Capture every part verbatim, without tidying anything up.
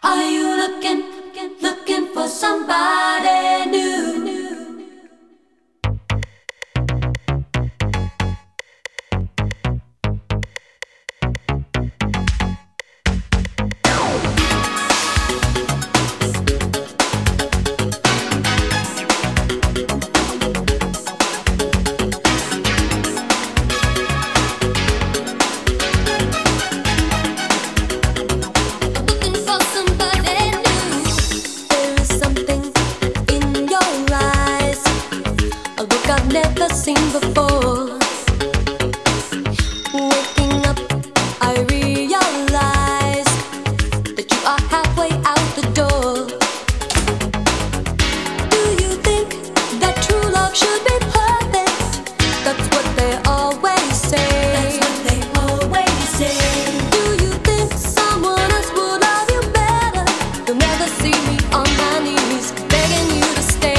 Are you looking, looking for somebody new? Never seen before. Waking up, I realize that you are halfway out the door. Do you think that true love should be perfect? That's what they always say. That's what they always say. Do you think someone else would love you better? You'll never see me on my knees begging you to stay.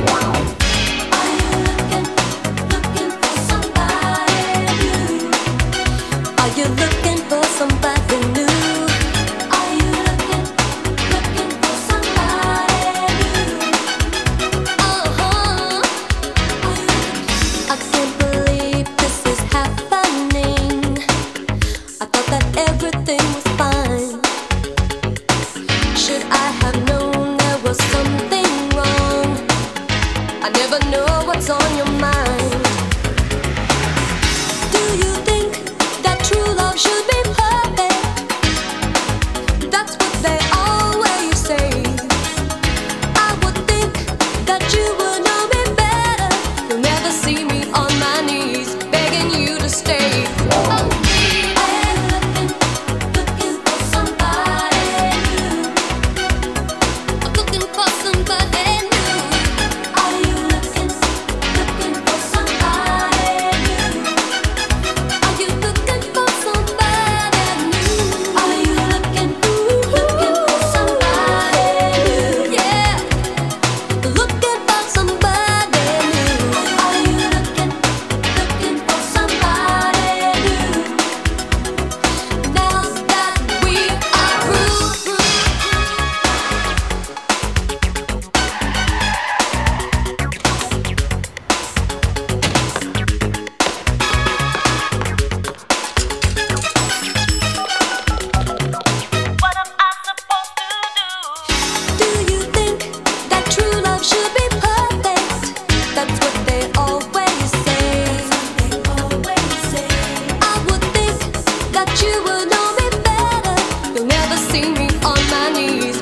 Are you looking for somebody new? Are you looking, looking for somebody new? Uh-huh. I can't believe this is happening. I thought that everything was fine. Should I have known there was something wrong? I never know what's on your mind. Do you think that true love should be perfect? That's what they always say. I would think that you would know me better. You'll never see me on my knees begging you to stay. Oh, Are you looking, looking for somebody new? I'm looking for somebody new. Are you looking, looking for somebody new? Are you looking for somebody new? Are you looking, looking for somebody new? Yeah, looking for somebody new. Are you looking, looking for somebody new? Now that we are through. What am I supposed to do? Do you think that true love should be perfect? That's what they always say. They always say. I would think that you would know me better. You'll never see me on my knees